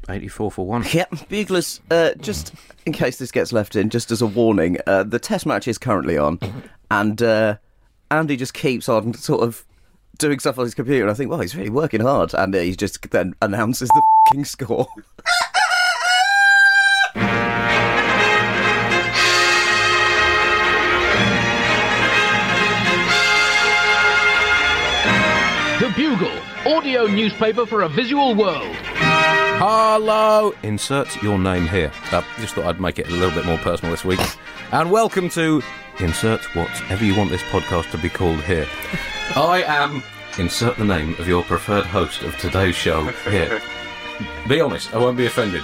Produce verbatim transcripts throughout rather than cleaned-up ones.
eighty-four for one. Yeah, Buglers, uh, just in case this gets left in, just as a warning, uh, the test match is currently on, and uh, Andy just keeps on sort of doing stuff on his computer, and I think, well, he's really working hard, and uh, he just then announces the f***ing score. The Bugle, audio newspaper for a visual world. Hello! Insert your name here. Uh, just thought I'd make it a little bit more personal this week. And welcome to Insert Whatever You Want This Podcast to Be Called Here. I am... Insert the name of your preferred host of today's show here. Be honest, I won't be offended.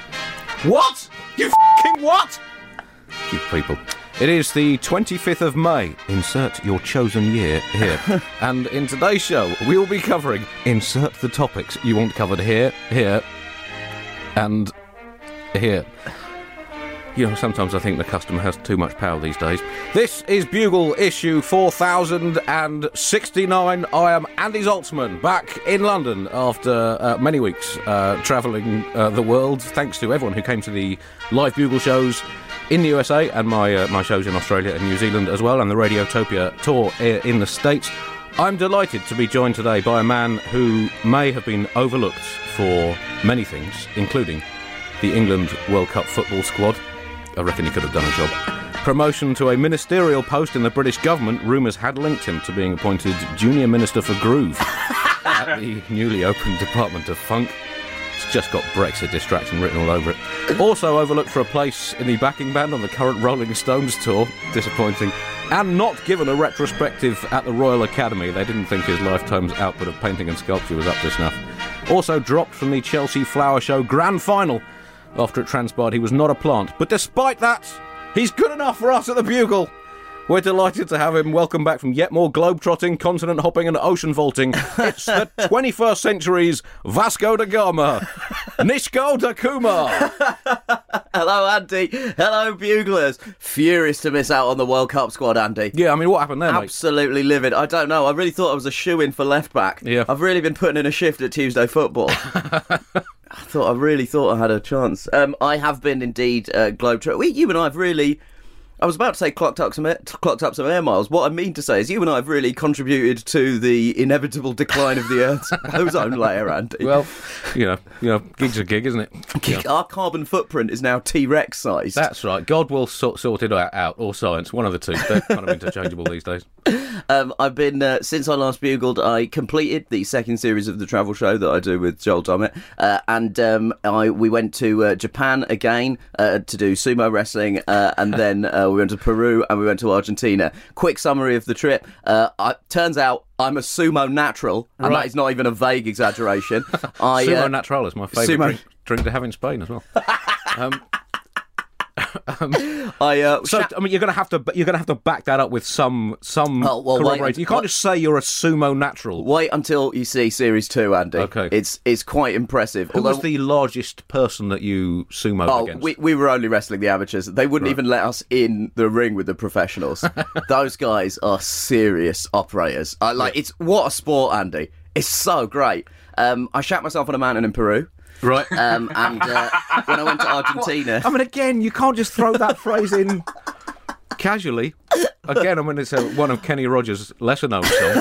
What? You f***ing what? You people. It is the twenty-fifth of May. Insert your chosen year here. And in today's show, we will be covering insert the topics you want covered here, here, and here. You know, sometimes I think the customer has too much power these days. This is Bugle issue four thousand sixty-nine. I am Andy Zaltzman, back in London after uh, many weeks uh, travelling uh, the world. Thanks to everyone who came to the live Bugle shows in the U S A and my uh, my shows in Australia and New Zealand as well, and the Radiotopia tour in the States. I'm delighted to be joined today by a man who may have been overlooked for many things, including the England World Cup football squad. I reckon he could have done a job. Promotion to a ministerial post in the British government. Rumours had linked him to being appointed Junior Minister for Groove at the newly opened Department of Funk. It's just got Brexit distraction written all over it. Also overlooked for a place in the backing band on the current Rolling Stones tour. Disappointing. And not given a retrospective at the Royal Academy. They didn't think his lifetime's output of painting and sculpture was up to snuff. Also dropped from the Chelsea Flower Show Grand Final after it transpired he was not a plant. But despite that, he's good enough for us at the Bugle. We're delighted to have him. Welcome back from yet more globe-trotting, continent-hopping and ocean vaulting. It's the twenty-first century's Vasco da Gama, Nishko Dakuma. Hello, Andy. Hello, Buglers. Furious to miss out on the World Cup squad, Andy. Yeah, I mean, what happened there, mate? Absolutely livid. I don't know. I really thought I was a shoo-in for left-back. Yeah. I've really been putting in a shift at Tuesday football. I thought I really thought I had a chance. Um, I have been indeed uh, globetrotting. We, you and I have really... I was about to say clocked up some air, clocked up some air miles. What I mean to say is you and I have really contributed to the inevitable decline of the Earth's ozone layer, Andy. Well, you know, you know, gig's a gig, isn't it? Gig, Yeah. Our carbon footprint is now T-Rex sized. That's right. God will sort, sort it out, or science, one of the two. They're kind of interchangeable these days. Um, I've been, uh, since I last bugled, I completed the second series of the travel show that I do with Joel Dommett, uh, and um, I we went to uh, Japan again uh, to do sumo wrestling, uh, and then uh, we went to Peru and we went to Argentina. Quick summary of the trip. Uh, I, turns out I'm a sumo natural, and Right. that is not even a vague exaggeration. I, Sumo uh, Natural is my favourite Sumo- drink, drink to have in Spain as well. um, I, uh, so, sha- I mean, you're going to have to you're going to have to back that up with some some Oh, well, wait, corroborating. You can't what- just say you're a sumo natural. Wait until you see series two, Andy. Okay. It's it's quite impressive. Who was Although- the largest person that you sumoed Oh, against? we, we were only wrestling the amateurs. They wouldn't Right. even let us in the ring with the professionals. Those guys are serious operators. I, like Yeah. it's what a sport, Andy. It's so great. Um, I shat myself on a mountain in Peru. Right. Um, and uh, when I went to Argentina, I mean, again, you can't just throw that phrase in casually. Again, I mean, it's a, one of Kenny Rogers' lesser-known songs.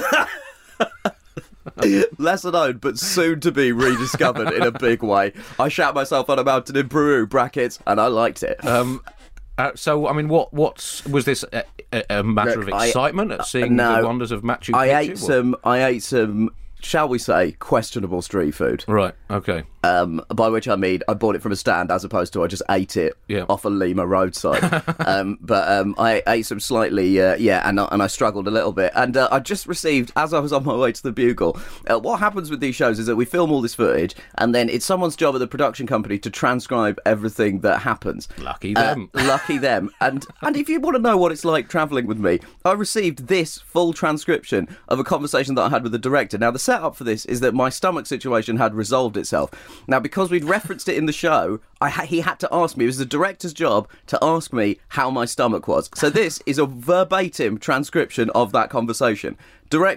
lesser known but soon to be rediscovered in a big way. I shat myself on a mountain in Peru, brackets, and I liked it. Um, uh, so, I mean, what what's, was this a, a, a matter Look, of I- excitement at seeing no, the wonders of Machu Picchu? I ate or- some. I ate some. Shall we say questionable street food? Right. Okay. Um, by which I mean I bought it from a stand as opposed to I just ate it Yeah. off a Lima roadside. um, but um, I ate some slightly, uh, yeah, and, I- and I struggled a little bit. And uh, I just received, as I was on my way to the Bugle, uh, what happens with these shows is that we film all this footage and then it's someone's job at the production company to transcribe everything that happens. Lucky Uh, them. lucky them. And and if you want to know what it's like travelling with me, I received this full transcription of a conversation that I had with the director. Now, the setup for this is that my stomach situation had resolved itself. Now, because we'd referenced it in the show, I ha- he had to ask me. It was the director's job to ask me how my stomach was. So this is a verbatim transcription of that conversation. Director,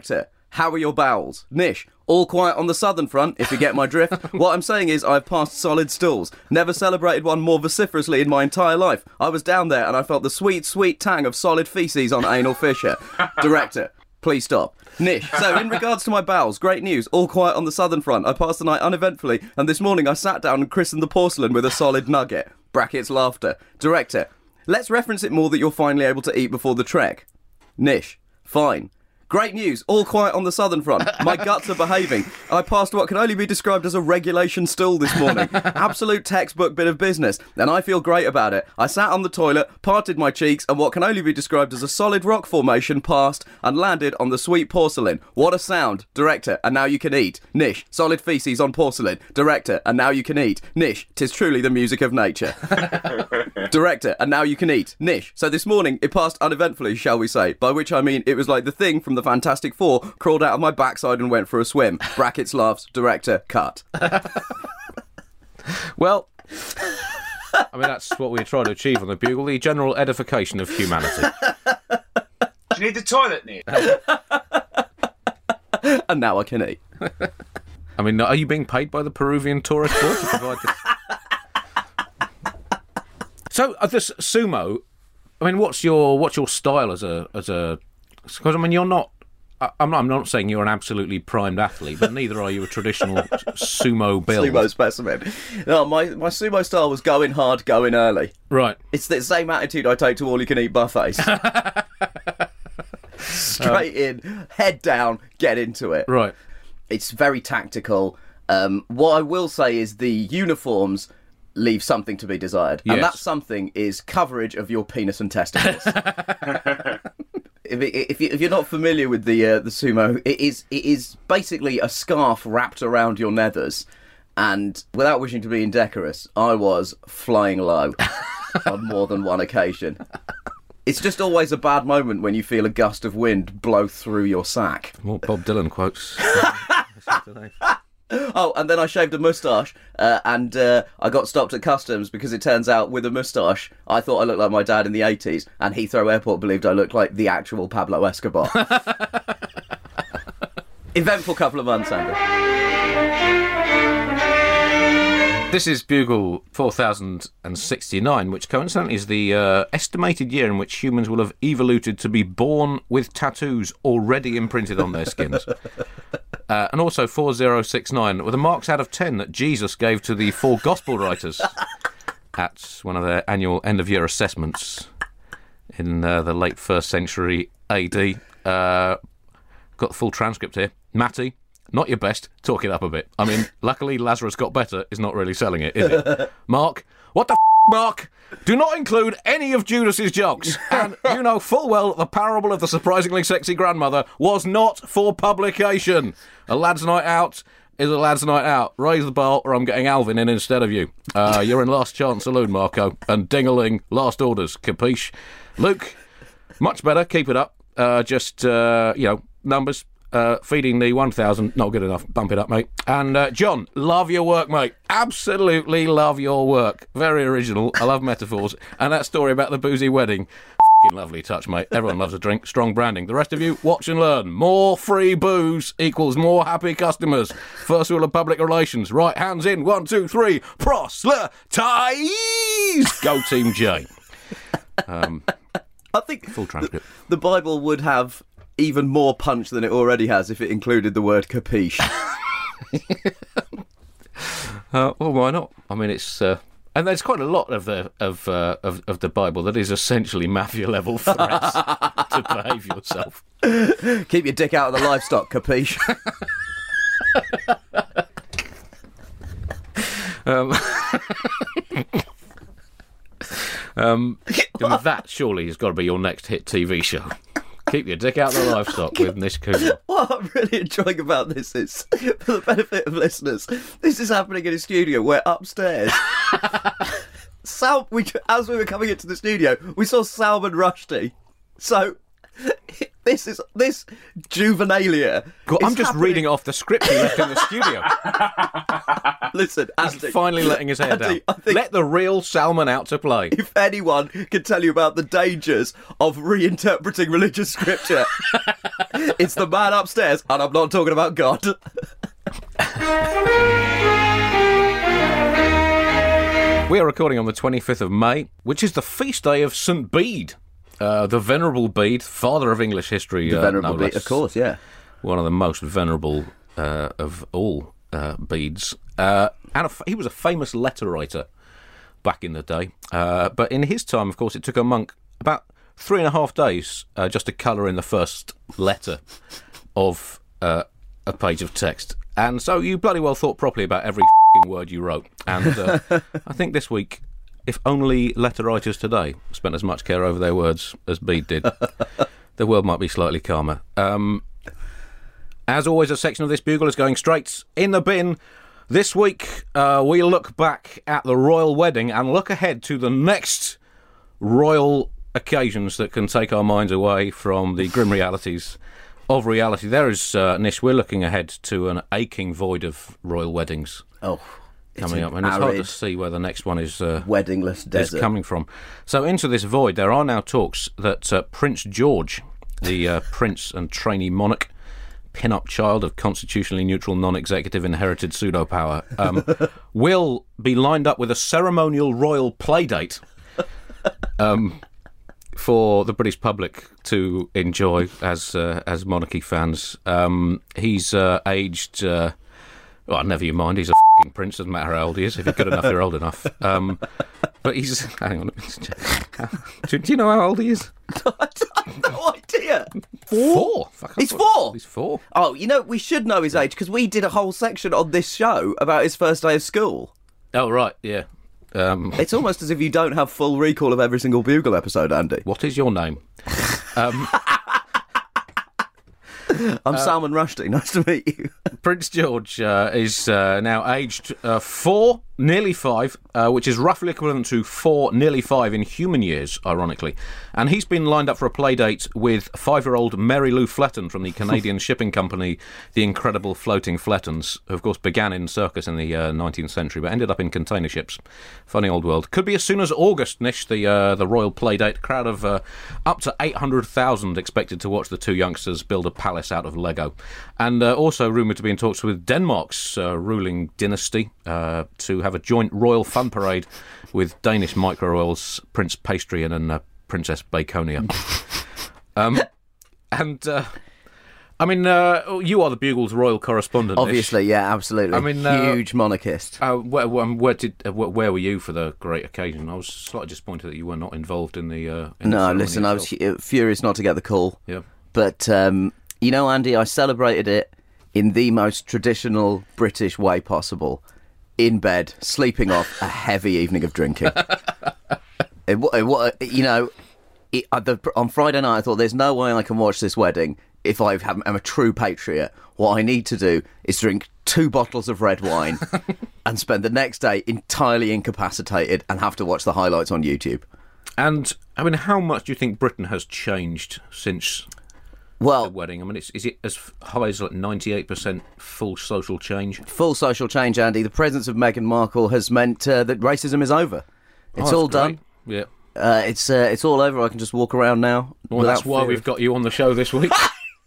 how are your bowels? Nish, all quiet on the southern front, if you get my drift. What I'm saying is I've passed solid stools. Never celebrated one more vociferously in my entire life. I was down there and I felt the sweet, sweet tang of solid faeces on anal fissure. Director, please stop. Nish, so in regards to my bowels, great news, all quiet on the southern front. I passed the night uneventfully, and this morning I sat down and christened the porcelain with a solid nugget. Brackets laughter. Director, let's reference it more that you're finally able to eat before the trek. Nish, fine. Great news, all quiet on the southern front. My guts are behaving. I passed what can only be described as a regulation stool this morning. Absolute textbook bit of business, and I feel great about it. I sat on the toilet, parted my cheeks, and what can only be described as a solid rock formation passed and landed on the sweet porcelain. What a sound. Director, and now you can eat. Nish, solid faeces on porcelain. Director, and now you can eat. Nish, 'tis truly the music of nature. Director, and now you can eat. Nish, so this morning it passed uneventfully, shall we say, by which I mean it was like the thing from the Fantastic Four crawled out of my backside and went for a swim. Brackets laughs. Director, cut. Well, I mean, that's what we're trying to achieve on the Bugle, the general edification of humanity. Do you need the toilet, Nick? And now I can eat. I mean, are you being paid by the Peruvian Tourist Board to provide this? So, uh, this sumo, I mean, what's your what's your style as a as a? Because I mean, you're not. I, I'm not. I'm not saying you're an absolutely primed athlete, but neither are you a traditional sumo build. Sumo specimen. No, my my sumo style was going hard, going early. Right. It's the same attitude I take to all you can eat buffets. Straight in, head down, get into it. Right. It's very tactical. Um, what I will say is the uniforms leave something to be desired, Yes. and that something is coverage of your penis and testicles. If, it, if, you, if you're not familiar with the uh, the sumo, it is it is basically a scarf wrapped around your nethers, and without wishing to be indecorous, I was flying low on more than one occasion. It's just always a bad moment when you feel a gust of wind blow through your sack. More Bob Dylan quotes. Oh, and then I shaved a moustache, uh, and uh, I got stopped at customs because it turns out with a moustache, I thought I looked like my dad in the eighties, and Heathrow Airport believed I looked like the actual Pablo Escobar. Eventful couple of months, Andrew. This is Bugle four thousand sixty-nine, which coincidentally is the uh, estimated year in which humans will have evoluted to be born with tattoos already imprinted on their skins. Uh, and also four thousand sixty-nine, with the marks out of ten that Jesus gave to the four gospel writers at one of their annual end-of-year assessments in uh, the late first century A D. Uh, got the full transcript here. Matty, not your best. Talk it up a bit. I mean, luckily Lazarus Got Better is not really selling it, is it? Mark, what the f***, Mark? Do not include any of Judas's jokes. And you know full well that the parable of the surprisingly sexy grandmother was not for publication. A lad's night out is a lad's night out. Raise the bar or I'm getting Alvin in instead of you. Uh, you're in Last Chance Saloon, Marco. And ding-a-ling, last orders. Capiche? Luke, much better. Keep it up. Uh, just, uh, you know, numbers. Uh, feeding the one thousand, not good enough. Bump it up, mate. And uh, John, love your work, mate. Absolutely love your work. Very original. I love metaphors. And that story about the boozy wedding, f***ing lovely touch, mate. Everyone loves a drink. Strong branding. The rest of you, watch and learn. More free booze equals more happy customers. First rule of public relations. Right, hands in. One, two, three. Proselytize! Go Team J. Um, I think full transcript. The, the Bible would have even more punch than it already has if it included the word capiche. uh, well, why not? I mean, it's uh, and there's quite a lot of the of, uh, of of the Bible that is essentially mafia level threats to behave yourself. Keep your dick out of the livestock, capiche. um, um, and that surely has got to be your next hit T V show. Keep your dick out of the livestock with Nish Cooper. What I'm really enjoying about this is, for the benefit of listeners, this is happening in a studio where upstairs, Sal, we, as we were coming into the studio, we saw Salman Rushdie. So, This is this juvenilia. God, I'm is just happening. reading it off the script he left in the studio. Listen, He's Andy, finally letting his hair Andy, down. I think- Let the real Salmon out to play. if anyone can tell you about the dangers of reinterpreting religious scripture, it's the man upstairs, and I'm not talking about God. We are recording on the twenty-fifth of May, which is the feast day of Saint Bede, uh, the Venerable Bede, father of English history. The uh, venerable no beat, less. of course, yeah. One of the most venerable uh, of all uh, beads. Uh, and a f- he was a famous letter writer back in the day. Uh, but in his time, of course, it took a monk about three and a half days uh, just to colour in the first letter of uh, a page of text. And so you bloody well thought properly about every f***ing word you wrote. And uh, I think this week, if only letter writers today spent as much care over their words as Bede did, the world might be slightly calmer. Um, as always, a section of this bugle is going straight in the bin. This week, uh, we look back at the royal wedding and look ahead to the next royal occasions that can take our minds away from the grim realities of reality. There is, uh, Nish, we're looking ahead to an aching void of royal weddings Oh, it's coming an up, and it's hard arid, to see where the next one is, uh, weddingless is desert. coming from. So into this void, there are now talks that uh, Prince George, the uh, prince and trainee monarch, pin-up child of constitutionally neutral, non-executive, inherited pseudo-power, um, will be lined up with a ceremonial royal playdate um, for the British public to enjoy as uh, as monarchy fans. Um, he's uh, aged... Uh, well, never you mind, he's a f***ing prince, doesn't matter how old he is. If you're good enough, you're old enough. Um, but he's... Hang on. do, do you know how old he is? I have no idea. Four. Fuck, I He's thought- four? He's four. Oh, you know, we should know his age because we did a whole section on this show about his first day of school. Oh, right, yeah. Um, It's almost as if you don't have full recall of every single Bugle episode, Andy. what is your name? Um, I'm Salman Rushdie. Nice to meet you. Prince George uh, is uh, now aged uh, four, nearly five, uh, which is roughly equivalent to four, nearly five in human years, ironically. And he's been lined up for a play date with five-year-old Mary Lou Fletton from the Canadian shipping company, the Incredible Floating Flettons, who of course began in circus in the uh, nineteenth century, but ended up in container ships. Funny old world. Could be as soon as August, Nish, the uh, the royal play date. Crowd of uh, up to eight hundred thousand expected to watch the two youngsters build a palace out of Lego. And uh, also rumoured to be in talks with Denmark's uh, ruling dynasty uh, to have a joint royal fun parade with Danish micro royals Prince Pastry and uh, Princess Baconia. um, and, uh, I mean, uh, you are the Bugle's royal correspondent. Nish. Obviously, yeah, absolutely. I mean, uh, huge monarchist. Uh, where, where, where did uh, where, where were you for the great occasion? I was slightly disappointed that you were not involved in the. Uh, in the No, ceremony listen, I was itself. fu- furious not to get the call. Yeah. But, um, you know, Andy, I celebrated it in the most traditional British way possible. In bed, sleeping off a heavy evening of drinking. it, wa- it, wa- you know, it, uh, the, on Friday night I thought there's no way I can watch this wedding if I have, am a true patriot. What I need to do is drink two bottles of red wine and spend the next day entirely incapacitated and have to watch the highlights on YouTube. And I mean, how much do you think Britain has changed since the Well, wedding? I mean, it's, is it as high as like ninety-eight percent full social change? full social change, Andy. The presence of Meghan Markle has meant uh, that racism is over. It's Oh, all that's done. great. Yeah. Uh, it's uh, it's all over. I can just walk around now. Well, without that's why fear we've of- got you on the show this week.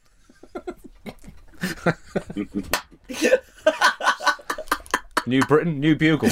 New Britain, new Bugle.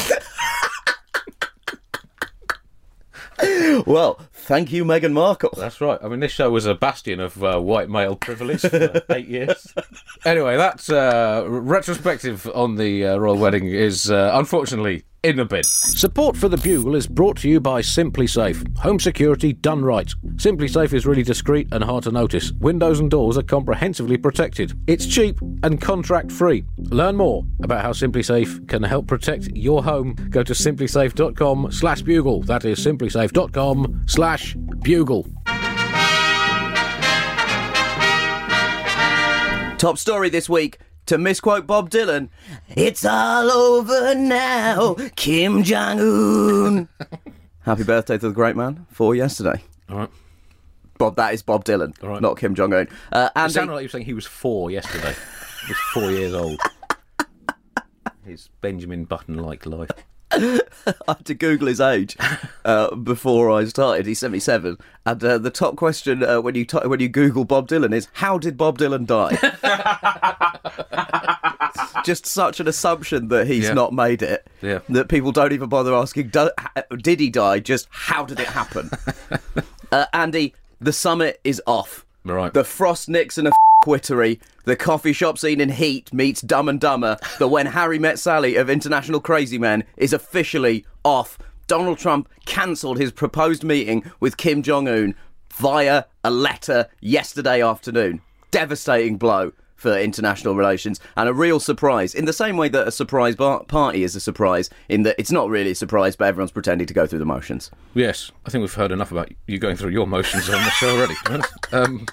Well, thank you, Meghan Markle. That's right. I mean, this show was a bastion of uh, white male privilege for eight years. Anyway, that uh, retrospective on the uh, royal wedding is uh, unfortunately in the bin. Support for the Bugle is brought to you by Simply Safe. Home security done right. Simply Safe is really discreet and hard to notice. Windows and doors are comprehensively protected. It's cheap and contract free. Learn more about how Simply Safe can help protect your home. Go to simplysafe.com slash bugle. That is simplysafe.com slash bugle. Top story this week. To misquote Bob Dylan, it's all over now, Kim Jong-un. Happy birthday to the great man. For yesterday. All right. Bob, that is Bob Dylan, Right. not Kim Jong Un. Uh, It Andy, sounded like you were saying he was four yesterday. He was four years old. His Benjamin Button-like life. I had to Google his age uh, before I started. He's seventy-seven, and uh, the top question uh, when you t- when you Google Bob Dylan is, how did Bob Dylan die? It's just such an assumption that he's Yeah. not made it, Yeah. that people don't even bother asking, Do- did he die? Just how did it happen? uh, Andy, the summit is off. Right. The Frost Nixon of Quittery, the coffee shop scene in Heat meets Dumb and Dumber, the When Harry Met Sally of International Crazy Men is officially off. Donald Trump cancelled his proposed meeting with Kim Jong-un via a letter yesterday afternoon. Devastating blow for international relations, and a real surprise, in the same way that a surprise bar- party is a surprise, in that it's not really a surprise, but everyone's pretending to go through the motions. Yes, I think we've heard enough about you going through your motions on the show already. to be honest. um,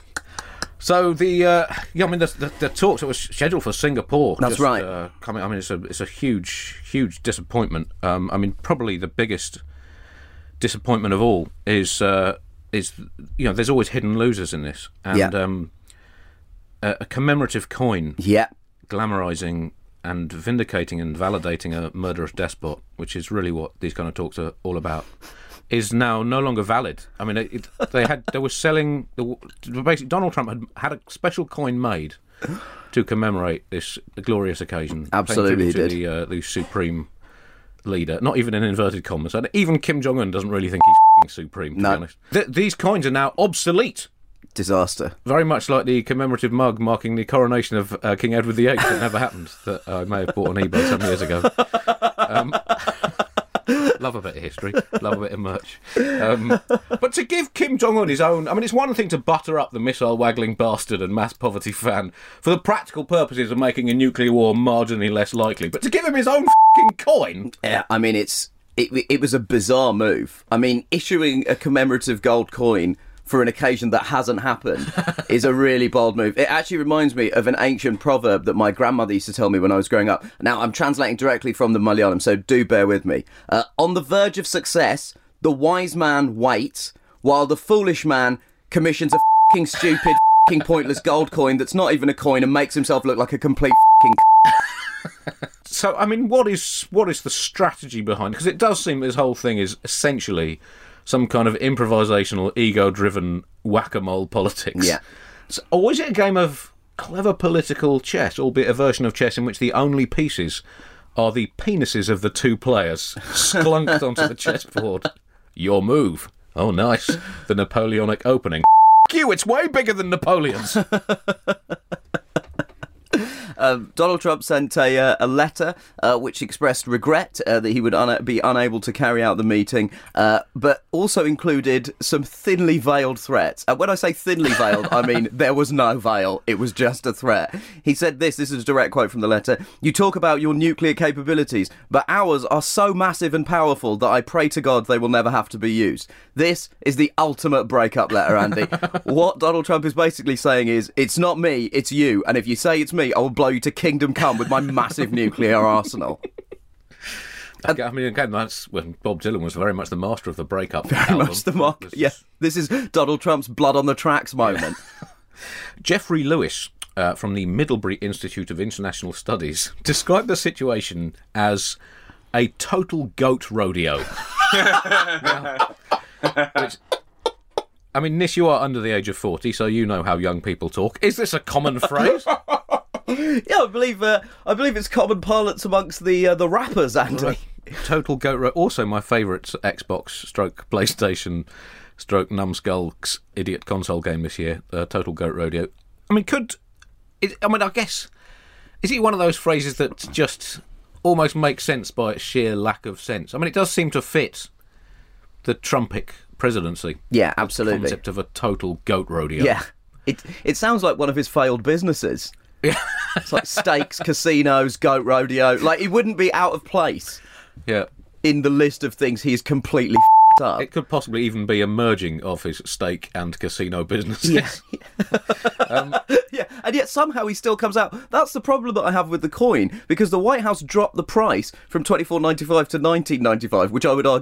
so the uh, yeah, I mean the, the, the talks that was scheduled for Singapore. That's just, right. Uh, coming, I mean it's a it's a huge huge disappointment. Um, I mean probably the biggest disappointment of all is uh, is you know there's always hidden losers in this, and Yeah. um, a, a commemorative coin Yeah. glamorising and vindicating and validating a murderous despot, which is really what these kind of talks are all about, is now no longer valid. I mean, it, it, they had they were selling the basically Donald Trump had had a special coin made to commemorate this glorious occasion. paying Absolutely tribute to he the, uh, the supreme leader, not even in inverted commas. And even Kim Jong Un doesn't really think he's f***ing supreme. To No. be honest, Th- these coins are now obsolete. Disaster. Very much like the commemorative mug marking the coronation of uh, King Edward the Eighth that never happened, that I may have bought on eBay some years ago. Um, love a bit of history, love a bit of merch. Um, but to give Kim Jong-un his own... I mean, it's one thing to butter up the missile-waggling bastard and mass poverty fan for the practical purposes of making a nuclear war marginally less likely, but to give him his own f***ing coin... Yeah, I mean, it's it, it was a bizarre move. I mean, issuing a commemorative gold coin for an occasion that hasn't happened is a really bold move. It actually reminds me of an ancient proverb that my grandmother used to tell me when I was growing up. Now, I'm translating directly from the Malayalam, so do bear with me. Uh, on the verge of success, the wise man waits, while the foolish man commissions a f***ing stupid, f***ing pointless gold coin that's not even a coin and makes himself look like a complete f***ing c- So, I mean, what is what is the strategy behind it? Because it does seem this whole thing is essentially some kind of improvisational, ego-driven whack-a-mole politics. Yeah. So, or is it a game of clever political chess, albeit a version of chess in which the only pieces are the penises of the two players sklunked onto the chessboard? Your move. Oh, nice. The Napoleonic opening. F*** you, it's way bigger than Napoleon's. Um, Donald Trump sent a, uh, a letter uh, which expressed regret uh, that he would un- be unable to carry out the meeting, uh, but also included some thinly veiled threats. And when I say thinly veiled, I mean there was no veil. It was just a threat. He said this, this is a direct quote from the letter: "You talk about your nuclear capabilities, but ours are so massive and powerful that I pray to God they will never have to be used." This is the ultimate breakup letter, Andy. What Donald Trump is basically saying is, it's not me, it's you, and if you say it's me, I will blow you to kingdom come with my massive nuclear arsenal. Okay, I mean, again, that's when Bob Dylan was very much the master of the breakup. Very album. much the mark. This is- Yeah, this is Donald Trump's blood on the tracks moment. Jeffrey Lewis uh, from the Middlebury Institute of International Studies described the situation as a total goat rodeo. Now, which, I mean, Nis, you are under the age of forty, so you know how young people talk. Is this a common phrase? Yeah, I believe uh, I believe it's common parlance amongst the uh, the rappers, Andy. Total goat rodeo. Also, my favourite Xbox stroke PlayStation stroke numbskull's idiot console game this year, uh, Total Goat Rodeo. I mean, could... It, I mean, I guess... Is it one of those phrases that just almost makes sense by its sheer lack of sense? I mean, it does seem to fit the Trumpic presidency. Yeah, The absolutely. concept of a total goat rodeo. Yeah, it it sounds like one of his failed businesses. Yeah. It's like steaks, casinos, goat rodeo. Like, he wouldn't be out of place Yeah. in the list of things he's completely f***ed up. It could possibly even be a merging of his steak and casino businesses. Yeah. Yeah, and yet somehow he still comes out. That's the problem that I have with the coin, because the White House dropped the price from twenty-four ninety-five to nineteen ninety-five, which I would argue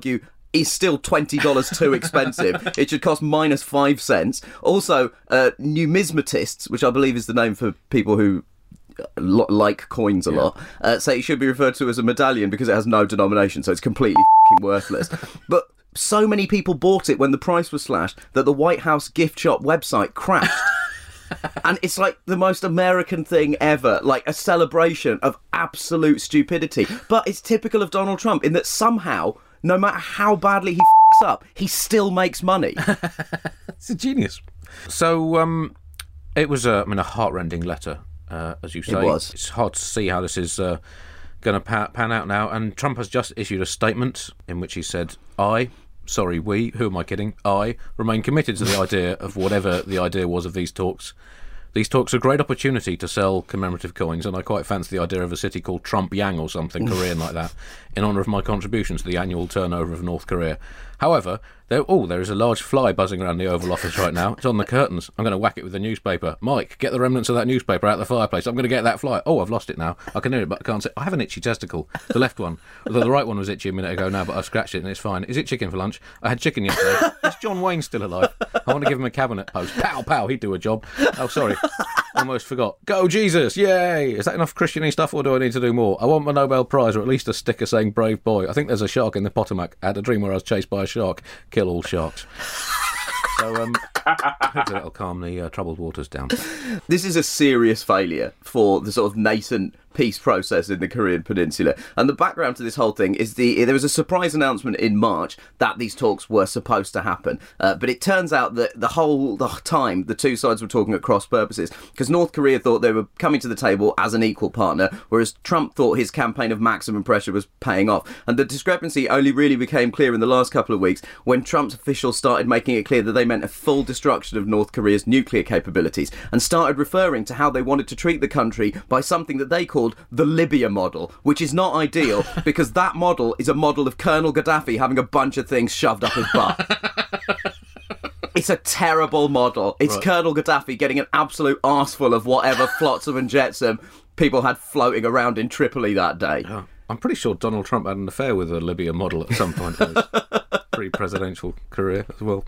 is still twenty dollars too expensive. It should cost minus five cents. Also, uh, numismatists, which I believe is the name for people who lo- like coins a yeah. lot, uh, say it should be referred to as a medallion because it has no denomination, so it's completely f***ing worthless. But so many people bought it when the price was slashed that the White House gift shop website crashed. And it's like the most American thing ever, like a celebration of absolute stupidity. But it's typical of Donald Trump in that somehow, no matter how badly he f***s up, he still makes money. It's a genius. So, um, it was a, I mean, a heart-rending letter, uh, as you say. It was. It's hard to see how this is uh, going to pa- pan out now. And Trump has just issued a statement in which he said, I... Sorry, we, who am I kidding? I remain committed to the idea of whatever the idea was of these talks. These talks are a great opportunity to sell commemorative coins, and I quite fancy the idea of a city called Trump Yang or something, Korean like that, in honour of my contribution to the annual turnover of North Korea. However, there, oh, there is a large fly buzzing around the Oval Office right now. It's on the curtains. I'm going to whack it with a newspaper. Mike, get the remnants of that newspaper out of the fireplace. I'm going to get that fly. Oh, I've lost it now. I can hear it, but I can't say. I have an itchy testicle. The left one. Although the right one was itchy a minute ago now, but I've scratched it and it's fine. Is it chicken for lunch? I had chicken yesterday. Is John Wayne still alive? I want to give him a cabinet post. Pow, pow, he'd do a job. Oh, sorry. Almost forgot. Go Jesus, yay! Is that enough Christian-y stuff, or do I need to do more? I want my Nobel Prize, or at least a sticker saying brave boy. I think there's a shark in the Potomac. I had a dream where I was chased by a shark. Kill all sharks. So, um, hopefully that'll calm the uh, troubled waters down. This is a serious failure for the sort of nascent peace process in the Korean Peninsula. And the background to this whole thing is the there was a surprise announcement in March that these talks were supposed to happen. Uh, but it turns out that the whole the time, the two sides were talking at cross purposes, because North Korea thought they were coming to the table as an equal partner, whereas Trump thought his campaign of maximum pressure was paying off. And the discrepancy only really became clear in the last couple of weeks when Trump's officials started making it clear that they meant a full destruction of North Korea's nuclear capabilities and started referring to how they wanted to treat the country by something that they called the Libya model, which is not ideal because that model is a model of Colonel Gaddafi having a bunch of things shoved up his butt. It's a terrible model. It's right. Colonel Gaddafi getting an absolute arseful of whatever flotsam and jetsam people had floating around in Tripoli that day. Oh, I'm pretty sure Donald Trump had an affair with a Libya model at some point in his pre-presidential career as well.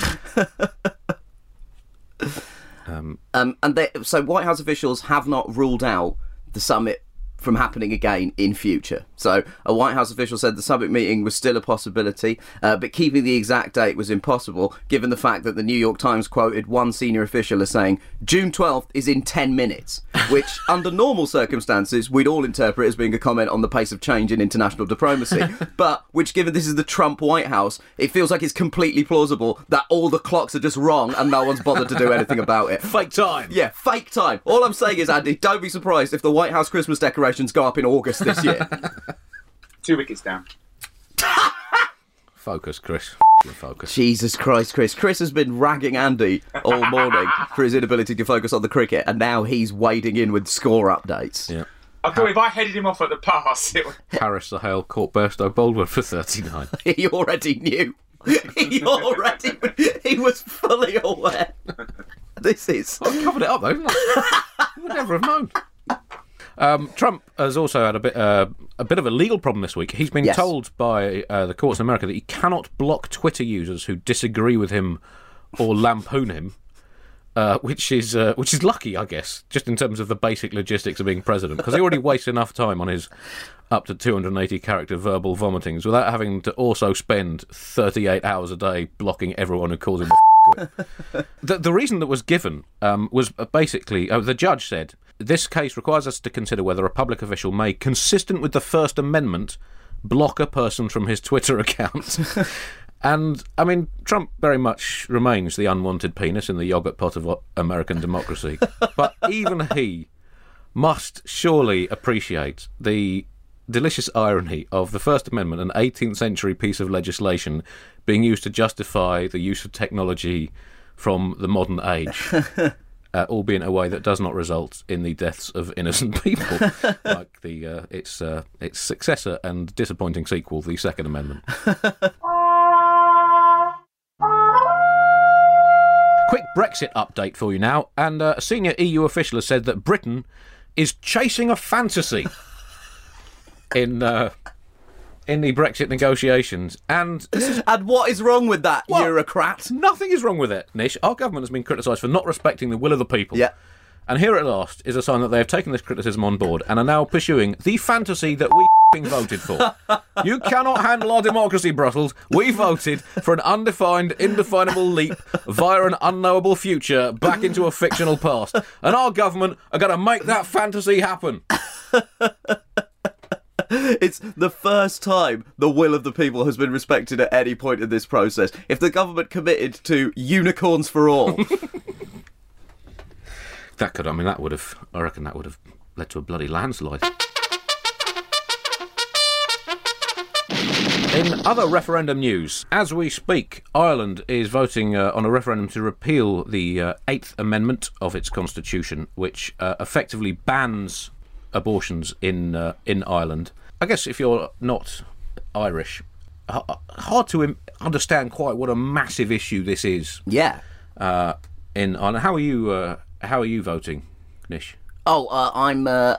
um, um, and they, so White House officials have not ruled out the summit from happening again in future. So a White House official said the summit meeting was still a possibility, uh, but keeping the exact date was impossible, given the fact that the New York Times quoted one senior official as saying, June twelfth is in ten minutes, which under normal circumstances we'd all interpret as being a comment on the pace of change in international diplomacy, but which, given this is the Trump White House, it feels like it's completely plausible that all the clocks are just wrong and no one's bothered to do anything about it. Fake time. Yeah, fake time. All I'm saying is, Andy, don't be surprised if the White House Christmas decorations go up in August this year. Two wickets down. Focus, Chris. Focus. Jesus Christ, Chris. Chris has been ragging Andy all morning for his inability to focus on the cricket, and now he's wading in with score updates. Yeah. I thought if I headed him off at the pass, it would... Harris the Hale caught Burstow Baldwin for thirty-nine. He already knew. He already... He was fully aware. This is... I covered it up, though, didn't I? I would never have known. Um, Trump has also had a bit uh, a bit of a legal problem this week. He's been yes. told by uh, the courts in America that he cannot block Twitter users who disagree with him or lampoon him, uh, which is uh, which is lucky, I guess, just in terms of the basic logistics of being president, because he already wastes enough time on his up to two hundred eighty character verbal vomitings without having to also spend thirty-eight hours a day blocking everyone who calls him a f***. the, the reason that was given um, was basically, uh, the judge said, this case requires us to consider whether a public official may, consistent with the First Amendment, block a person from his Twitter account. And, I mean, Trump very much remains the unwanted penis in the yoghurt pot of American democracy. But even he must surely appreciate the delicious irony of the First Amendment, an eighteenth century piece of legislation, being used to justify the use of technology from the modern age. Uh, albeit in a way that does not result in the deaths of innocent people, like the uh, its uh, its successor and disappointing sequel, the Second Amendment. Quick Brexit update for you now, and uh, a senior E U official has said that Britain is chasing a fantasy in uh, in the Brexit negotiations. And this is, And what is wrong with that, Well, Eurocrat? nothing is wrong with it, Nish. Our government has been criticised for not respecting the will of the people. Yeah. And here at last is a sign that they have taken this criticism on board and are now pursuing the fantasy that we f***ing voted for. You cannot handle our democracy, Brussels. We voted for an undefined, indefinable leap via an unknowable future back into a fictional past. And our government are going to make that fantasy happen. It's the first time the will of the people has been respected at any point in this process. If the government committed to unicorns for all... That could, I mean, that would have, I reckon that would have led to a bloody landslide. In other referendum news, as we speak, Ireland is voting uh, on a referendum to repeal the uh, Eighth Amendment of its constitution, which uh, effectively bans abortions in uh, in Ireland. I guess if you're not Irish, h- hard to im- understand quite what a massive issue this is Yeah. uh, in Ireland. How are you? Uh, how are you voting, Nish? Oh, uh, I'm... Uh...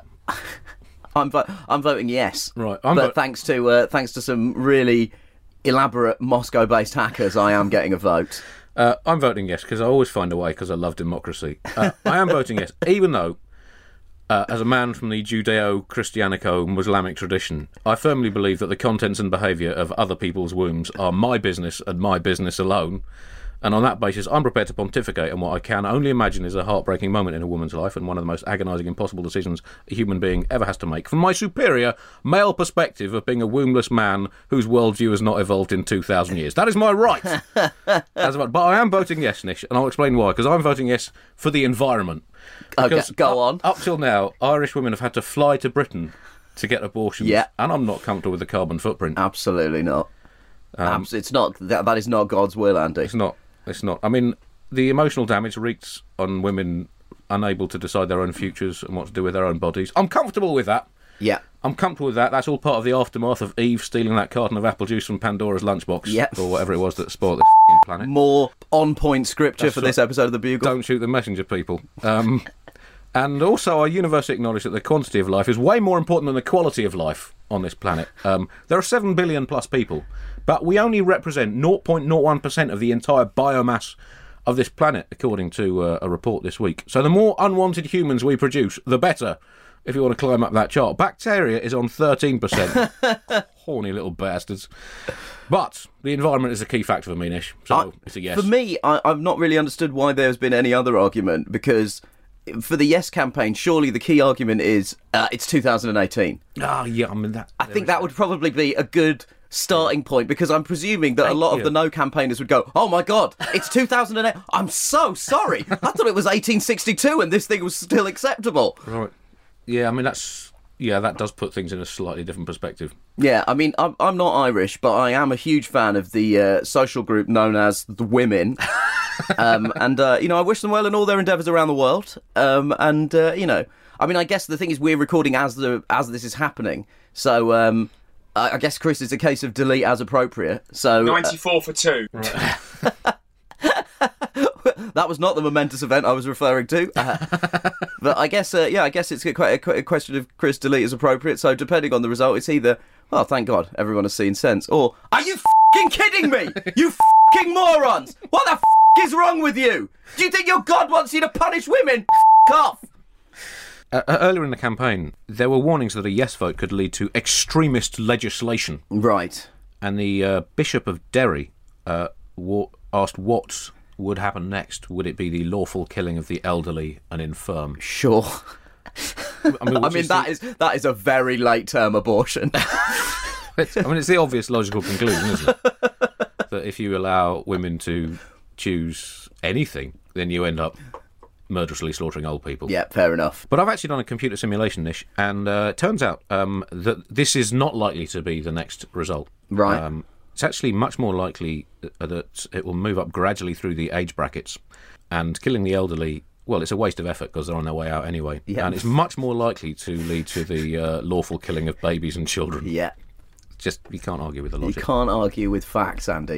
I'm vo- I'm voting yes. Right, I'm but vo- thanks to uh, thanks to some really elaborate Moscow-based hackers, I am getting a vote. Uh, I'm voting yes because I always find a way because I love democracy. Uh, I am voting yes, even though, uh, as a man from the Judeo-Christianico-Muslamic tradition, I firmly believe that the contents and behaviour of other people's wombs are my business and my business alone. And on that basis, I'm prepared to pontificate on what I can only imagine is a heartbreaking moment in a woman's life and one of the most agonising impossible decisions a human being ever has to make. From my superior male perspective of being a wombless man whose worldview has not evolved in two thousand years. That is my right. As about, but I am voting yes, Nish, and I'll explain why. Because I'm voting yes for the environment. Okay, Because go up, on. Up till now, Irish women have had to fly to Britain to get abortions. Yeah. And I'm not comfortable with the carbon footprint. Absolutely not. Abs- it's not. That, that is not God's will, Andy. It's not. It's not. I mean, the emotional damage wreaked on women unable to decide their own futures and what to do with their own bodies. I'm comfortable with that. Yeah. I'm comfortable with that. That's all part of the aftermath of Eve stealing that carton of apple juice from Pandora's lunchbox. Yeah. Or whatever it was that spoiled this f***ing planet. More on-point scripture That's for right. this episode of The Bugle. Don't shoot the messenger, people. Um, and also, I universally acknowledge that the quantity of life is way more important than the quality of life on this planet. Um, there are seven billion plus people, but we only represent zero point zero one percent of the entire biomass of this planet, according to uh, a report this week. So the more unwanted humans we produce, the better, if you want to climb up that chart. Bacteria is on thirteen percent. Horny little bastards. But the environment is a key factor for me, Nish. So I- it's a yes. For me, I, I've not really understood why there's been any other argument, because for the Yes campaign, surely the key argument is uh, it's two thousand eighteen. Ah, yeah, I mean, that... I think that would probably be a good starting point, because I'm presuming that Thank a lot you. of the No campaigners would go, oh my God, it's two thousand eight. I'm so sorry. I thought it was eighteen sixty-two and this thing was still acceptable. Right. Yeah, I mean, that's... Yeah, that does put things in a slightly different perspective. Yeah, I mean, I'm, I'm not Irish, but I am a huge fan of the uh, social group known as the Women. um, and, uh, you know, I wish them well in all their endeavours around the world. Um, and, uh, you know, I mean, I guess the thing is we're recording as the as this is happening. So um, I, I guess, Chris, it's a case of delete as appropriate. So uh, ninety-four for two. that was not the momentous event I was referring to. Uh, but I guess, uh, yeah, I guess it's quite a, quite a question of Chris, delete as appropriate. So depending on the result, it's either, well, thank God, everyone has seen sense, or, are you f***ing kidding me? You f***ing morons! What the f*** is wrong with you? Do you think your God wants you to punish women? F*** off! Uh, earlier in the campaign, there were warnings that a yes vote could lead to extremist legislation. Right. And the uh, Bishop of Derry uh, wa- asked what would happen next. Would it be the lawful killing of the elderly and infirm? Sure. I mean, I mean, that is that is a very late-term abortion. It's, I mean, it's the obvious logical conclusion, isn't it? That if you allow women to choose anything, then you end up murderously slaughtering old people. Yeah, fair enough. But I've actually done a computer simulation, Nish, and uh, it turns out um, that this is not likely to be the next result. Right. Um, it's actually much more likely that it will move up gradually through the age brackets, and killing the elderly, well, it's a waste of effort because they're on their way out anyway. Yeah. And it's much more likely to lead to the uh, lawful killing of babies and children. Yeah. Just, you can't argue with the You logic. can't argue with facts, Andy.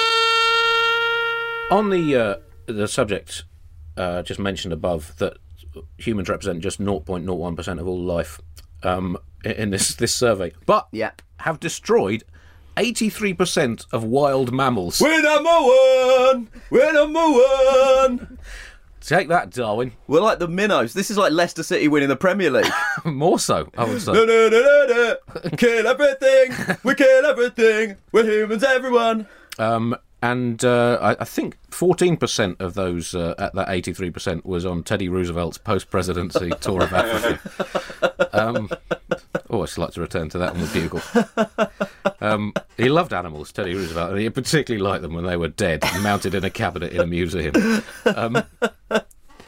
On the uh, the subject uh, just mentioned above, that humans represent just zero point zero one percent of all life um, in this, this survey, but Yeah. have destroyed eighty-three percent of wild mammals. We're number one! We're number one! Take that, Darwin. We're like the minnows. This is like Leicester City winning the Premier League. More so, I would say. No, no, no, no, no. Kill everything. We kill everything. We're humans, everyone. Um, and uh, I, I think fourteen percent of those, uh, at that eighty-three percent, was on Teddy Roosevelt's post-presidency tour of Africa. Um, oh, I'd like to return to that on the bugle. Um, he loved animals, Teddy Roosevelt, and he particularly liked them when they were dead, mounted in a cabinet in a museum. Um, uh,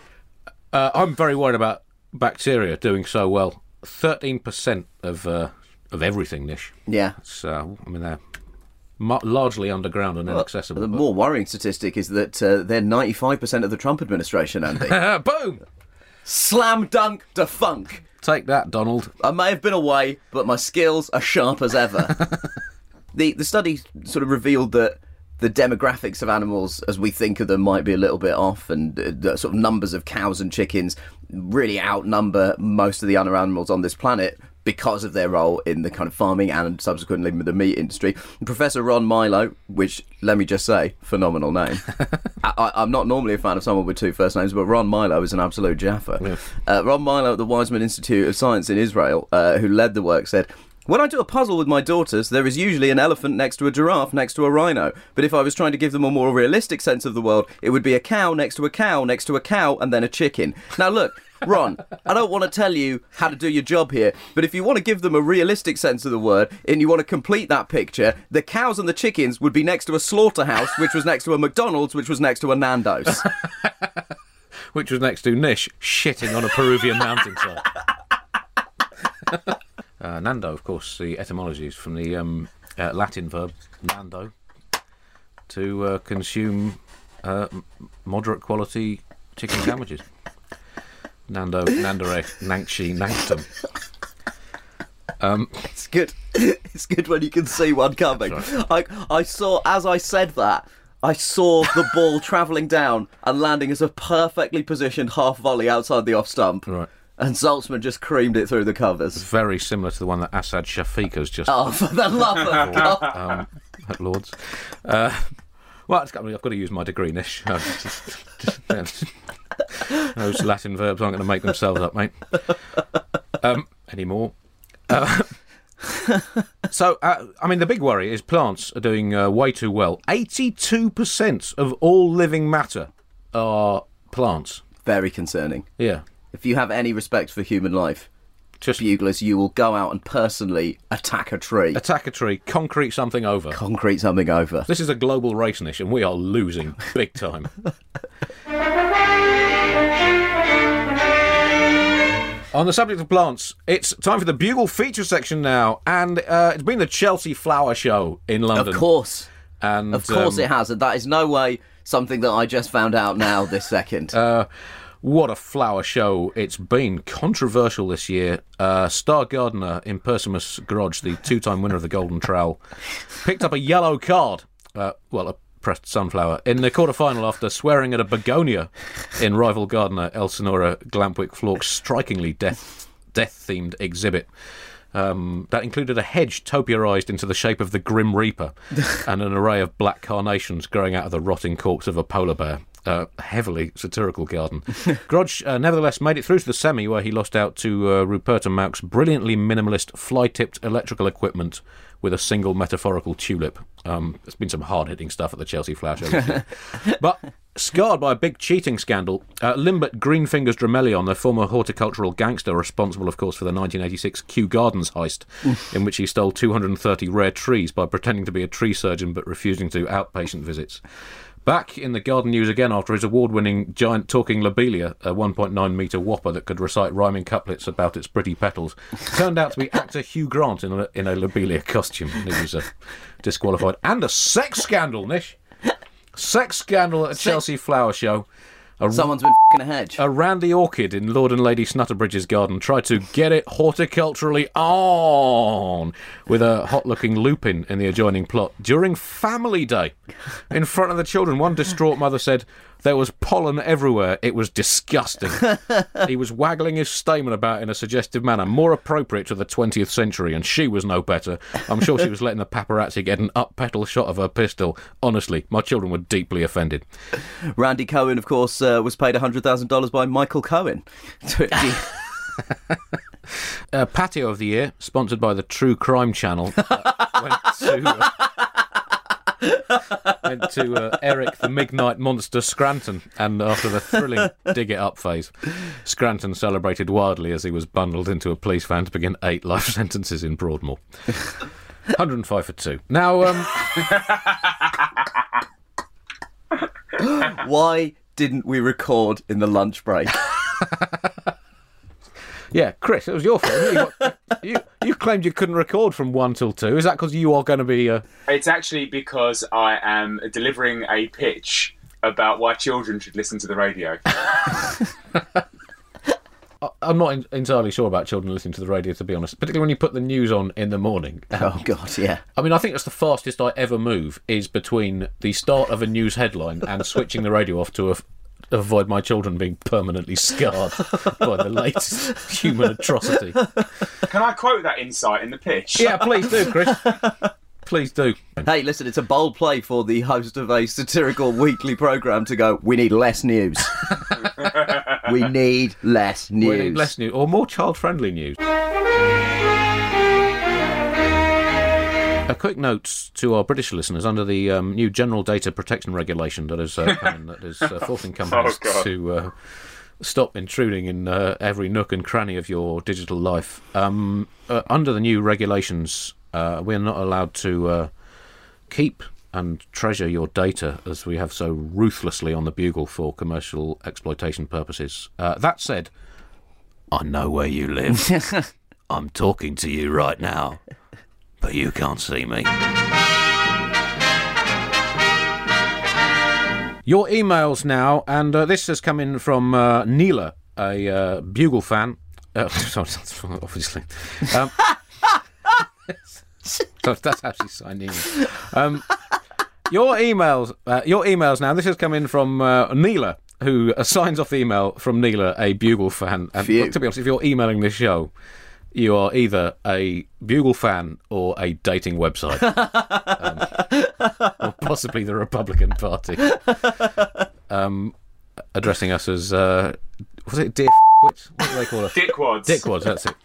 I'm very worried about bacteria doing so well. thirteen percent of uh, of everything, Nish. Yeah. So, I mean, they're Mo- largely underground and inaccessible. The but- more worrying statistic is that uh, they're ninety-five percent of the Trump administration, Andy. Boom! Slam dunk to funk. Take that, Donald. I may have been away, but my skills are sharp as ever. the The study sort of revealed that the demographics of animals as we think of them might be a little bit off, and uh, the sort of numbers of cows and chickens really outnumber most of the other animals on this planet because of their role in the kind of farming and subsequently the meat industry. Professor Ron Milo, which, let me just say, phenomenal name. I, I, I'm not normally a fan of someone with two first names, but Ron Milo is an absolute jaffa. Yeah. Uh, Ron Milo at the Weizmann Institute of Science in Israel, uh, who led the work, said, "When I do a puzzle with my daughters, there is usually an elephant next to a giraffe next to a rhino. But if I was trying to give them a more realistic sense of the world, it would be a cow next to a cow next to a cow and then a chicken." Now look, Ron, I don't want to tell you how to do your job here, but if you want to give them a realistic sense of the word and you want to complete that picture, the cows and the chickens would be next to a slaughterhouse, which was next to a McDonald's, which was next to a Nando's. Which was next to Nish shitting on a Peruvian mountainside. uh, Nando, of course, the etymology is from the um, uh, Latin verb nando, to uh, consume uh, m- moderate quality chicken sandwiches. Nando, Nandere, Nankshi, Nankton. Um, It's good. It's good when you can see one coming. I, I saw, as I said that, I saw the ball travelling down and landing as a perfectly positioned half volley outside the off stump. Right. And Saltzman just creamed it through the covers. very similar to the one that Assad Shafiq has just Oh, for the love of God. um, at Lord's. Uh, well, it's got, I've got to use my degree, Nish. Uh, just- just- those Latin verbs aren't going to make themselves up, mate. Um, anymore. Uh, so, uh, I mean, the big worry is plants are doing uh, way too well. eighty-two percent of all living matter are plants. Very concerning. Yeah. If you have any respect for human life, Just buglers, you will go out and personally attack a tree. attack a tree, concrete something over. Concrete something over. This is a global race, Nish, and we are losing big time. On the subject of plants, it's time for the Bugle feature section now, and uh, it's been the Chelsea Flower Show in London. Of course. And, Of course um, it has, and that is no way something that I just found out now this second. Uh, what a flower show it's been. Controversial this year. Uh, star gardener Impersimus Grodge, the two-time winner of the Golden Trowel, picked up a yellow card. Uh, well, a pressed sunflower in the quarter-final after swearing at a begonia in rival gardener Elsinora Glampwick Flork's strikingly death, death-themed exhibit. Um, that included a hedge topiarised into the shape of the Grim Reaper and an array of black carnations growing out of the rotting corpse of a polar bear. Uh, heavily satirical garden. Grodge uh, nevertheless made it through to the semi, where he lost out to uh, Ruperta Mauch's brilliantly minimalist fly-tipped electrical equipment with a single metaphorical tulip. Um, there's been some hard-hitting stuff at the Chelsea Flower Show this year. But scarred by a big cheating scandal, uh, Limbert Greenfingers Dromelion, the former horticultural gangster responsible, of course, for the nineteen eighty-six Kew Gardens heist, in which he stole two hundred thirty rare trees by pretending to be a tree surgeon but refusing to do outpatient visits. Back in the garden news again after his award-winning giant talking lobelia, a one point nine metre whopper that could recite rhyming couplets about its pretty petals, turned out to be actor Hugh Grant in a, in a lobelia costume. He was uh, disqualified. And a sex scandal, Nish. Sex scandal at a Chelsea Flower Show. A Someone's been f***ing a hedge. A Randy Orchid in Lord and Lady Snutterbridge's garden tried to get it horticulturally on with a hot-looking lupin in the adjoining plot during Family Day. In front of the children, one distraught mother said, "There was pollen everywhere. It was disgusting." He was waggling his stamen about in a suggestive manner, more appropriate to the twentieth century, and she was no better. I'm sure she was letting the paparazzi get an up-petal shot of her pistol. Honestly, my children were deeply offended. Randy Cohen, of course, uh, was paid one hundred thousand dollars by Michael Cohen. uh, Patio of the Year, sponsored by the True Crime Channel, uh, went to... Uh, Went to uh, Eric the Midnight Monster Scranton, and after the thrilling dig it up phase, Scranton celebrated wildly as he was bundled into a police van to begin eight life sentences in Broadmoor. one hundred five for two. Now, um... why didn't we record in the lunch break? Yeah, Chris, it was your fault. You, got, you, you claimed you couldn't record from one till two. Is that because you are going to be... Uh... It's actually because I am delivering a pitch about why children should listen to the radio. I'm not in- entirely sure about children listening to the radio, to be honest, particularly when you put the news on in the morning. Oh, God, yeah. I mean, I think that's the fastest I ever move, is between the start of a news headline and switching the radio off to a... avoid my children being permanently scarred by the latest human atrocity. Can I quote that insight in the pitch? Yeah, please do, Chris. Please do. Hey, listen, it's a bold play for the host of a satirical weekly programme to go, we need less news. We need less news. We need less news, or more child-friendly news. A quick note to our British listeners, under the um, new General Data Protection Regulation that is uh, coming, that is uh, forcing companies Oh, to uh, stop intruding in uh, every nook and cranny of your digital life. Um, uh, under the new regulations, uh, we're not allowed to uh, keep and treasure your data as we have so ruthlessly on the Bugle for commercial exploitation purposes. Uh, that said, I know where you live. I'm talking to you right now. But you can't see me. Your emails now, and uh, this has come in from uh, Neela, a uh, Bugle fan. Uh, sorry, obviously. Um, that's actually signed in. Um, your emails, uh, your emails now. This has come in from uh, Neela, who uh, signs off the email from Neela, a Bugle fan. And look, to be honest, if you're emailing this show, you are either a Bugle fan or a dating website. um, or possibly the Republican Party. Um, addressing us as, uh, was it Dear F***wits? What do they call us? Dickwads. Dickwads, that's it.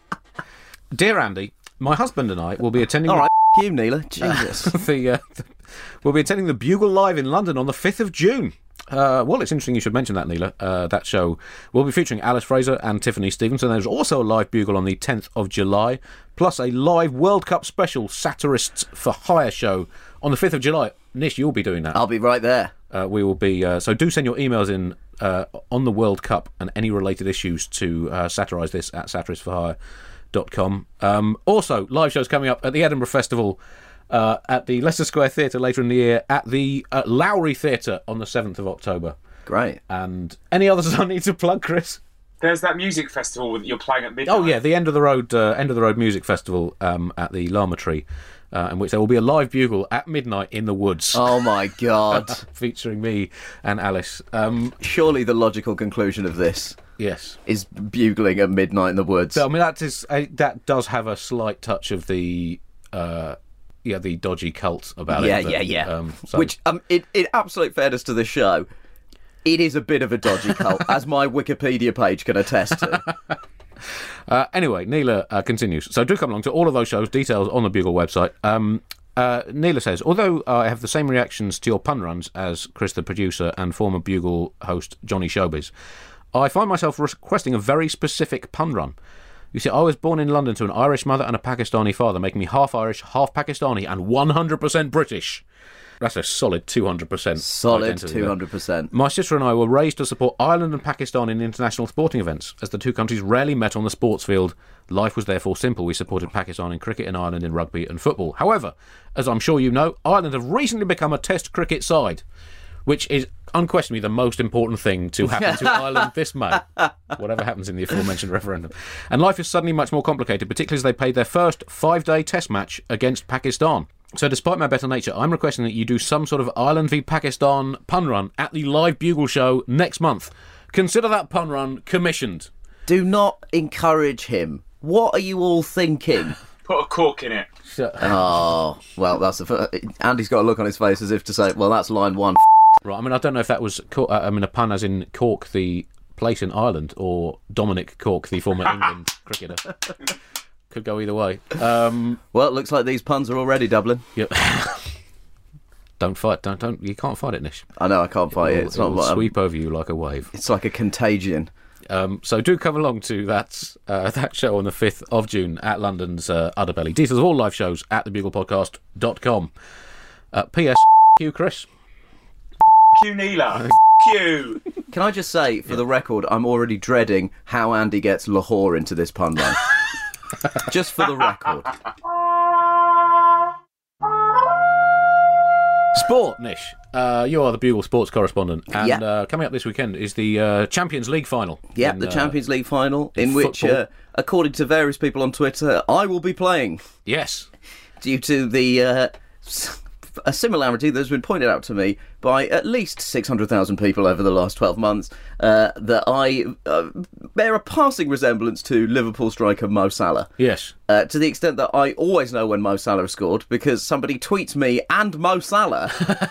Dear Andy, my husband and I will be attending... All the- right, f*** you, Neela. Jesus. the, uh, we'll be attending the Bugle Live in London on the fifth of June. Uh, well, it's interesting you should mention that, Neela. Uh, that show will be featuring Alice Fraser and Tiffany Stevenson. There's also a live Bugle on the tenth of July, plus a live World Cup special Satirists for Hire show on the fifth of July. Nish, you'll be doing that. I'll be right there. Uh, we will be... Uh, so do send your emails in uh, on the World Cup and any related issues to uh, satirise this at satirists for hire dot com. Um, also, live shows coming up at the Edinburgh Festival, Uh, at the Leicester Square Theatre later in the year, at the uh, Lowry Theatre on the seventh of October. Great. And any others I need to plug, Chris? There's that music festival that you're playing at midnight. Oh yeah, the End of the Road uh, End of the Road Music Festival um, at the Llama Tree, uh, in which there will be a live bugle at midnight in the woods. Oh my God. Featuring me and Alice. Um, Surely the logical conclusion of this yes. is bugling at midnight in the woods. So, I mean, that is uh, that does have a slight touch of the... Uh, Yeah, the dodgy cult about yeah, it. Yeah, yeah, yeah. Um, so. Which, um, in, in absolute fairness to the show, it is a bit of a dodgy cult, as my Wikipedia page can attest to. uh, anyway, Neela uh, continues. So do come along to all of those shows, details on the Bugle website. Um, uh, Neela says, although I have the same reactions to your pun runs as Chris the producer and former Bugle host Johnny Showbiz, I find myself requesting a very specific pun run. You see, I was born in London to an Irish mother and a Pakistani father, making me half Irish, half Pakistani, and one hundred percent British. That's a solid two hundred percent. Solid two hundred percent. My sister and I were raised to support Ireland and Pakistan in international sporting events. As the two countries rarely met on the sports field, life was therefore simple. We supported Pakistan in cricket and Ireland in rugby and football. However, as I'm sure you know, Ireland have recently become a test cricket side, which is unquestionably the most important thing to happen to Ireland this May, whatever happens in the aforementioned referendum. And life is suddenly much more complicated, particularly as they played their first five-day test match against Pakistan. So despite my better nature, I'm requesting that you do some sort of Ireland v Pakistan pun run at the live Bugle show next month. Consider that pun run commissioned. Do not encourage him. What are you all thinking? Put a cork in it. Oh, well, that's the first. Andy's got a look on his face as if to say, well, that's line one. Right, I mean, I don't know if that was, uh, I mean, a pun as in Cork, the place in Ireland, or Dominic Cork, the former England cricketer. Could go either way. Um, well, it looks like these puns are already Dublin. Yep. Don't fight, don't, don't, you can't fight it, Nish. I know, I can't fight it. it. Will, It's it not will like sweep over you like a wave. It's like a contagion. Um, so do come along to that uh, that show on the fifth of June at London's uh, Udderbelly. Details of all live shows at the bugle podcast dot com. Uh, P S Q Chris. Q Neela. Q. Can I just say, for yeah. the record, I'm already dreading how Andy gets Lahore into this pun run. Just for the record. Sport, Nish. Uh, you are the Bugle sports correspondent, and yeah. uh, coming up this weekend is the uh, Champions League final. Yeah, in, the uh, Champions League final, in which, uh, according to various people on Twitter, I will be playing. Yes. Due to the uh, a similarity that's been pointed out to me by at least six hundred thousand people over the last twelve months, uh, that I uh, bear a passing resemblance to Liverpool striker Mo Salah. Yes. Uh, to the extent that I always know when Mo Salah has scored because somebody tweets me and Mo Salah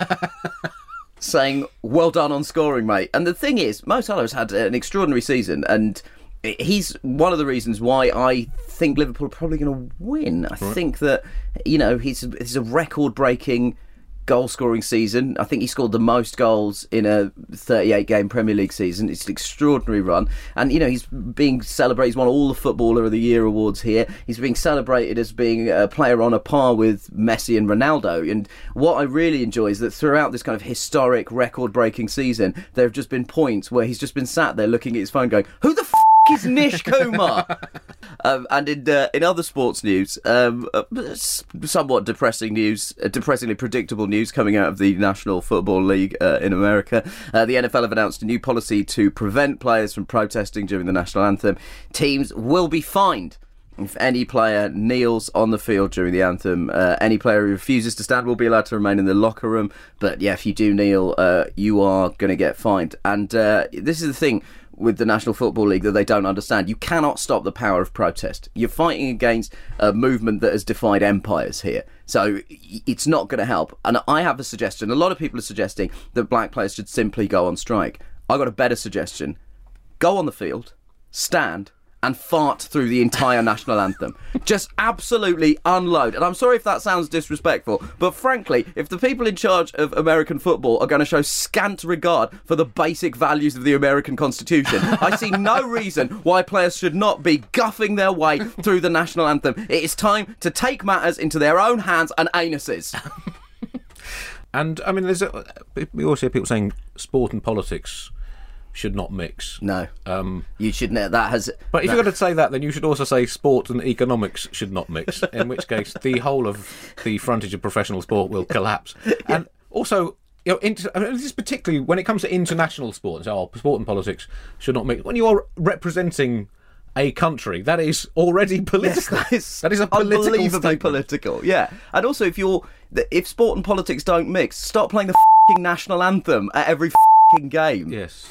saying, well done on scoring, mate. And the thing is, Mo Salah has had an extraordinary season, and he's one of the reasons why I think Liverpool are probably going to win. I right. think that, you know, he's, he's a record-breaking goal-scoring season. I think he scored the most goals in a thirty-eight game Premier League season. It's an extraordinary run. And, you know, he's being celebrated. He's won all the Footballer of the Year awards here. He's being celebrated as being a player on a par with Messi and Ronaldo. And what I really enjoy is that throughout this kind of historic, record-breaking season, there have just been points where he's just been sat there looking at his phone going, who the f*** is Nish Kumar? um, and in uh, in other sports news, um, uh, somewhat depressing news, uh, depressingly predictable news coming out of the National Football League uh, in America. Uh, the N F L have announced a new policy to prevent players from protesting during the national anthem. Teams will be fined if any player kneels on the field during the anthem. Uh, any player who refuses to stand will be allowed to remain in the locker room. But yeah, if you do kneel, uh, you are going to get fined. And uh, this is the thing with the National Football League that they don't understand. You cannot stop the power of protest. You're fighting against a movement that has defied empires here. So it's not going to help. And I have a suggestion. A lot of people are suggesting that black players should simply go on strike. I got a better suggestion. Go on the field, stand, and fart through the entire national anthem. Just absolutely unload. And I'm sorry if that sounds disrespectful, but frankly, if the people in charge of American football are going to show scant regard for the basic values of the American Constitution, I see no reason why players should not be guffing their way through the national anthem. It is time to take matters into their own hands and anuses. And, I mean, there's a, we always hear people saying sport and politics should not mix. No. Um, you should know that has... But if that... you're going to say that, then you should also say sport and economics should not mix, in which case the whole of the frontage of professional sport will collapse. Yeah. And also, you know, inter- I mean, this is particularly when it comes to international sport, so oh, sport and politics should not mix. When you are representing a country, that is already political. Yes, that is, that is a political unbelievably statement. political, yeah. And also, if you're... If sport and politics don't mix, stop playing the f***ing national anthem at every f***ing game. Yes.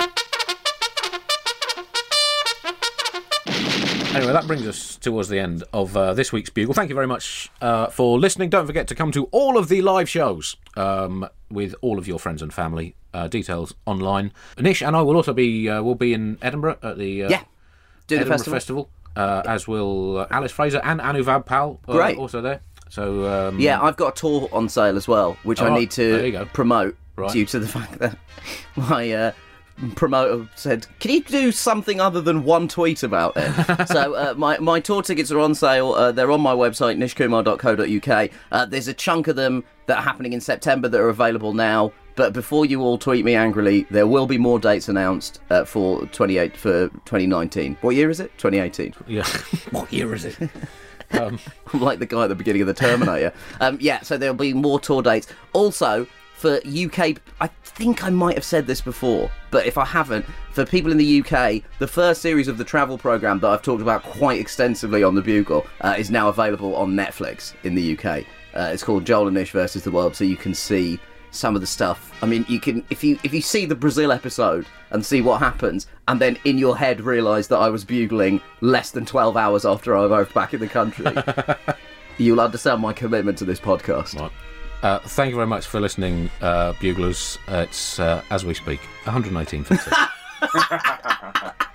Anyway, that brings us towards the end of uh, this week's Bugle. Thank you very much uh, for listening. Don't forget to come to all of the live shows um, with all of your friends and family. Uh, details online. Nish and I will also be uh, will be in Edinburgh at the uh, yeah. Do Edinburgh the festival, festival uh, as will uh, Alice Fraser and Anuvab Pal. Uh, Great. Also there. So um, yeah, I've got a tour on sale as well, which oh, I need to promote right. due to the fact that my uh, promoter said, can you do something other than one tweet about it? So uh, my, my tour tickets are on sale. Uh, they're on my website, nish kumar dot co dot uk. Uh, there's a chunk of them that are happening in September that are available now. But before you all tweet me angrily, there will be more dates announced uh, for twenty-eight for twenty nineteen. What year is it? twenty eighteen. Yeah. What year is it? Um. I'm like the guy at the beginning of the Terminator. um, yeah, so there'll be more tour dates. Also, for U K, I think I might have said this before, but if I haven't, for people in the U K, the first series of the travel programme that I've talked about quite extensively on the Bugle uh, is now available on Netflix in the U K. Uh, it's called Joel and Nish versus the World, so you can see some of the stuff. I mean, you can if you if you see the Brazil episode and see what happens, and then in your head realise that I was bugling less than twelve hours after I arrived back in the country, you'll understand my commitment to this podcast. Right. Uh, thank you very much for listening, uh, Buglers. Uh, it's, uh, as we speak, one hundred eighteen.